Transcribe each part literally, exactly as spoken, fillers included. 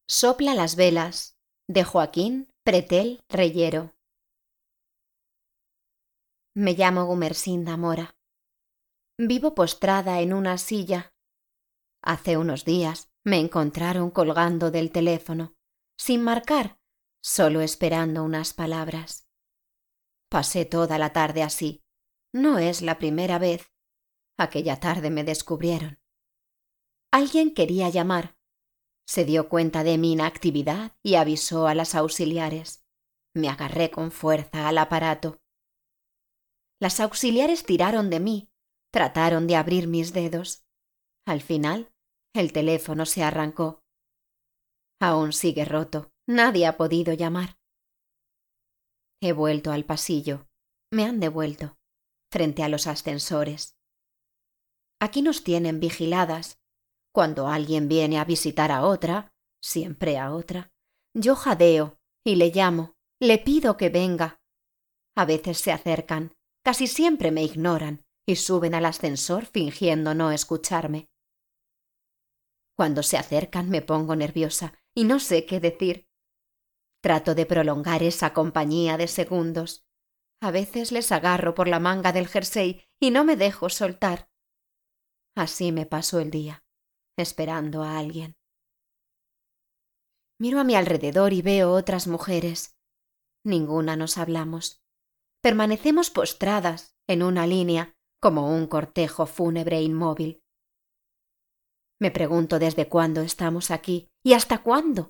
Sopla las velas, de Joaquín Pretel Reyero. Me llamo Gumersinda Mora. Vivo postrada en una silla. Hace unos días me encontraron colgando del teléfono, sin marcar, solo esperando unas palabras. Pasé toda la tarde así. No es la primera vez. Aquella tarde me descubrieron. Alguien quería llamar. Se dio cuenta de mi inactividad y avisó a las auxiliares. Me agarré con fuerza al aparato. Las auxiliares tiraron de mí, trataron de abrir mis dedos. Al final, el teléfono se arrancó. Aún sigue roto. Nadie ha podido llamar. He vuelto al pasillo. Me han devuelto, frente a los ascensores. Aquí nos tienen vigiladas. Cuando alguien viene a visitar a otra, siempre a otra, yo jadeo y le llamo, le pido que venga. A veces se acercan, casi siempre me ignoran y suben al ascensor fingiendo no escucharme. Cuando se acercan me pongo nerviosa y no sé qué decir. Trato de prolongar esa compañía de segundos. A veces les agarro por la manga del jersey y no me dejo soltar. Así me paso el día, esperando a alguien. Miro a mi alrededor y veo otras mujeres. Ninguna nos hablamos. Permanecemos postradas en una línea como un cortejo fúnebre inmóvil. Me pregunto desde cuándo estamos aquí y hasta cuándo.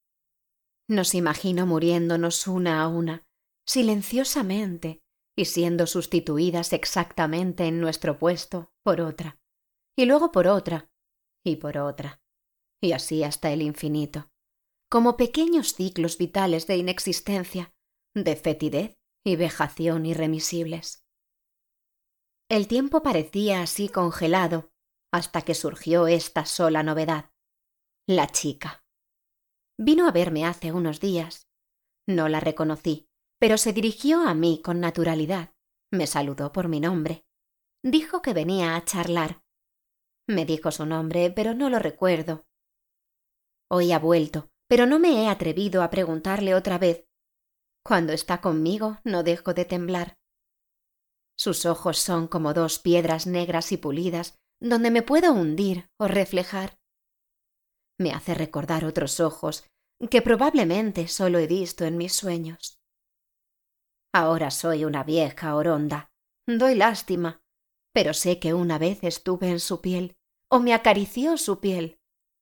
Nos imagino muriéndonos una a una, silenciosamente, y siendo sustituidas exactamente en nuestro puesto por otra, y luego por otra, y por otra, y así hasta el infinito, como pequeños ciclos vitales de inexistencia, de fetidez y vejación irremisibles. El tiempo parecía así congelado hasta que surgió esta sola novedad, la chica. Vino a verme hace unos días. No la reconocí, pero se dirigió a mí con naturalidad. Me saludó por mi nombre. Dijo que venía a charlar. Me dijo su nombre, pero no lo recuerdo. Hoy ha vuelto, pero no me he atrevido a preguntarle otra vez. Cuando está conmigo no dejo de temblar. Sus ojos son como dos piedras negras y pulidas donde me puedo hundir o reflejar. Me hace recordar otros ojos que probablemente solo he visto en mis sueños. Ahora soy una vieja oronda. Doy lástima, pero sé que una vez estuve en su piel o me acarició su piel.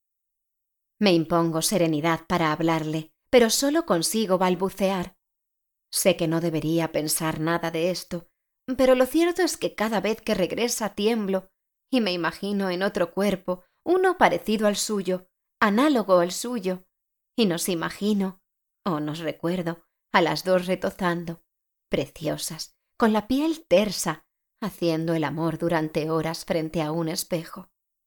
Me impongo serenidad para hablarle, pero solo consigo balbucear. Sé que no debería pensar nada de esto, pero lo cierto es que cada vez que regresa tiemblo y me imagino en otro cuerpo, uno parecido al suyo, análogo al suyo, y nos imagino, o nos recuerdo, a las dos retozando, preciosas, con la piel tersa, haciendo el amor durante horas frente a un espejo.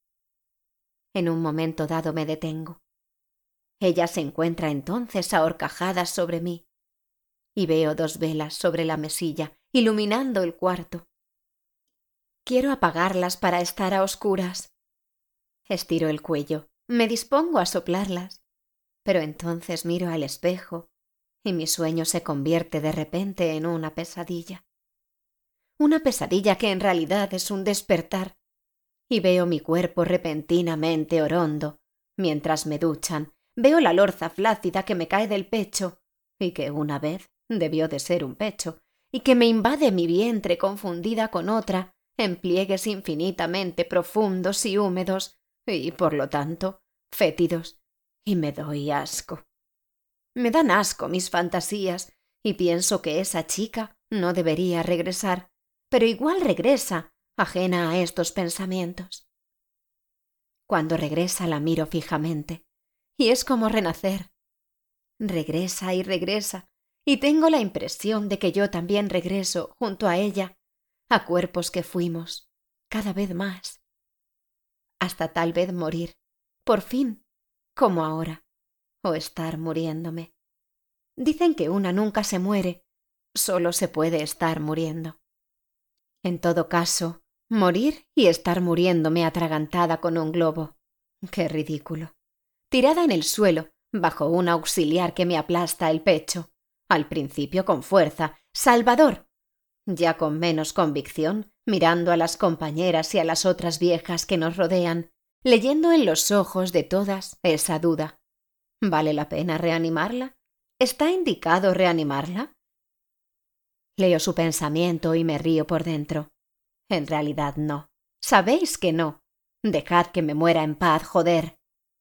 En un momento dado me detengo. Ella se encuentra entonces a horcajadas sobre mí, y veo dos velas sobre la mesilla, iluminando el cuarto. Quiero apagarlas para estar a oscuras. Estiro el cuello, me dispongo a soplarlas, pero entonces miro al espejo y mi sueño se convierte de repente en una pesadilla. Una pesadilla que en realidad es un despertar, y veo mi cuerpo repentinamente orondo. Mientras me duchan, veo la lorza flácida que me cae del pecho, y que una vez debió de ser un pecho, y que me invade mi vientre confundida con otra, en pliegues infinitamente profundos y húmedos, y, por lo tanto, fétidos, y me doy asco. Me dan asco mis fantasías, y pienso que esa chica no debería regresar, pero igual regresa, ajena a estos pensamientos. Cuando regresa la miro fijamente, y es como renacer. Regresa y regresa, y tengo la impresión de que yo también regreso junto a ella, a cuerpos que fuimos, cada vez más, hasta tal vez morir, por fin, como ahora, o estar muriéndome. Dicen que una nunca se muere, solo se puede estar muriendo. En todo caso, morir y estar muriéndome atragantada con un globo. ¡Qué ridículo! Tirada en el suelo, bajo un auxiliar que me aplasta el pecho, al principio con fuerza, Salvador, ya con menos convicción, mirando a las compañeras y a las otras viejas que nos rodean, leyendo en los ojos de todas esa duda. ¿Vale la pena reanimarla? ¿Está indicado reanimarla? Leo su pensamiento y me río por dentro. En realidad no. Sabéis que no. Dejad que me muera en paz, joder.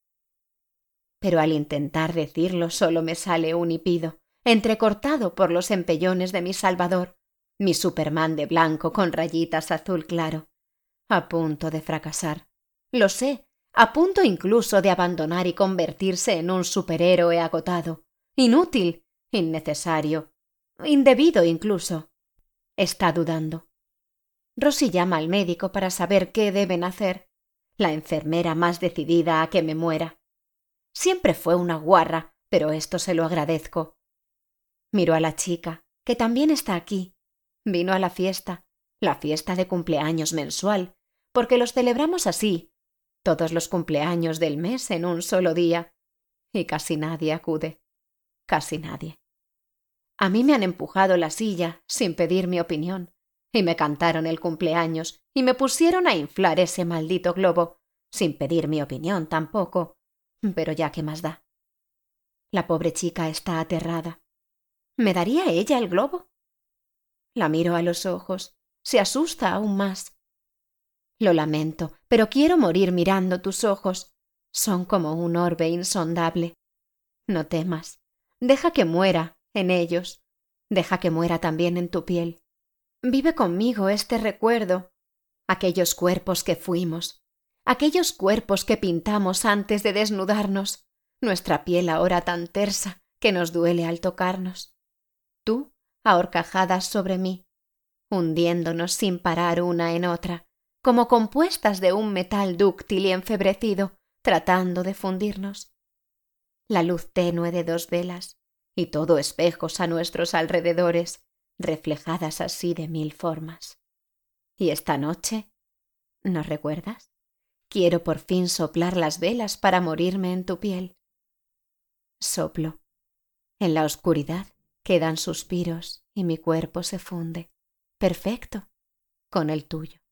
Pero al intentar decirlo solo me sale un hipido, entrecortado por los empellones de mi Salvador, mi Superman de blanco con rayitas azul claro. A punto de fracasar. Lo sé, a punto incluso de abandonar y convertirse en un superhéroe agotado, inútil, innecesario, indebido incluso. Está dudando. Rosy llama al médico para saber qué deben hacer. La enfermera más decidida a que me muera. Siempre fue una guarra, pero esto se lo agradezco. Miro a la chica, que también está aquí. Vino a la fiesta, la fiesta de cumpleaños mensual, porque los celebramos así, todos los cumpleaños del mes en un solo día. Y casi nadie acude. Casi nadie. A mí me han empujado la silla sin pedir mi opinión, y me cantaron el cumpleaños y me pusieron a inflar ese maldito globo, sin pedir mi opinión tampoco. Pero ya qué más da. La pobre chica está aterrada. ¿Me daría ella el globo? La miro a los ojos. Se asusta aún más. Lo lamento, pero quiero morir mirando tus ojos. Son como un orbe insondable. No temas. Deja que muera en ellos. Deja que muera también en tu piel. Vive conmigo este recuerdo. Aquellos cuerpos que fuimos. Aquellos cuerpos que pintamos antes de desnudarnos. Nuestra piel ahora tan tersa que nos duele al tocarnos. Tú, a horcajadas sobre mí, hundiéndonos sin parar una en otra, como compuestas de un metal dúctil y enfebrecido, tratando de fundirnos. La luz tenue de dos velas, y todo espejos a nuestros alrededores, reflejadas así de mil formas. Y esta noche, ¿no recuerdas? Quiero por fin soplar las velas para morirme en tu piel. Soplo. En la oscuridad quedan suspiros y mi cuerpo se funde, perfecto, con el tuyo.